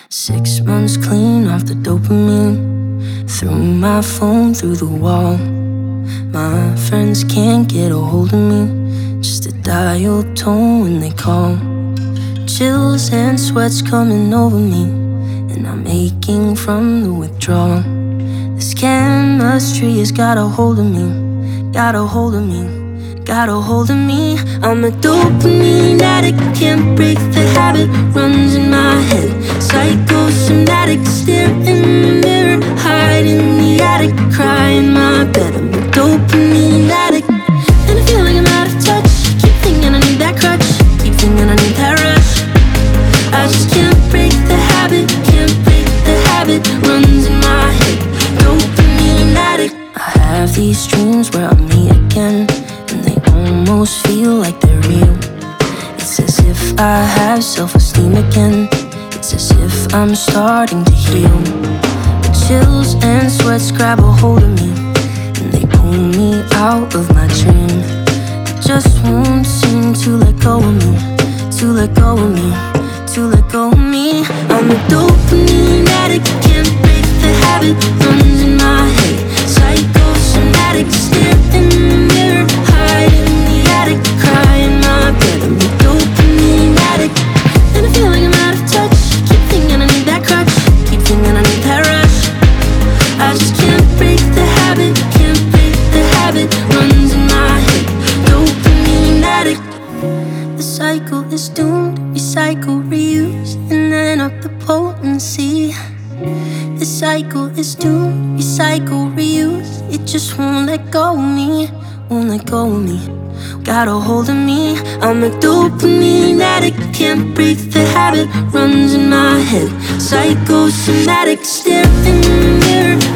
6 months clean off the dopamine. Threw my phone through the wall. My friends can't get a hold of me, just a dial tone when they call. Chills and sweats coming over me, and I'm aching from the withdrawal. This chemistry has got a hold of me, got a hold of me, got a hold of me. I'm a dopamine addict, can't break the habit, runs in my head. Psychosomatic, stare in the mirror, hide in the attic, cry in my bed. I'm a dopamine addict, and I feel like I'm out of touch. Keep thinking I need that crutch, keep thinking I need that rush. I just can't break the habit, can't break the habit, runs in my head. Dopamine addict. I have these dreams where I'm me again, and they almost feel like they're real. It's as if I have self-esteem again, it's as if I'm starting to heal. The chills and sweats grab a hold of me, and they pull me out of my dream. They just won't seem to let go of me, to let go of me, to let go of me. I'm a dopamine addict, can't break the habit, runs in my head. Psychosomatic, stare in the mirror, hide in the attic, cry in my bed. I'm a dopamine addict, and I feel like I'm out of touch. Keep thinking I need that crutch, keep thinking I need that rush. I just can't break the habit, can't break the habit, runs in my head. Dopamine addict. The cycle is doomed, recycle, reuse, and then up the potency. The cycle is doomed, recycle, reuse, it just won't let go of me, won't let go of me, got a hold of me. I'm a dopamine addict, can't break the habit, runs in my head. Psychosomatic, stare in the mirror,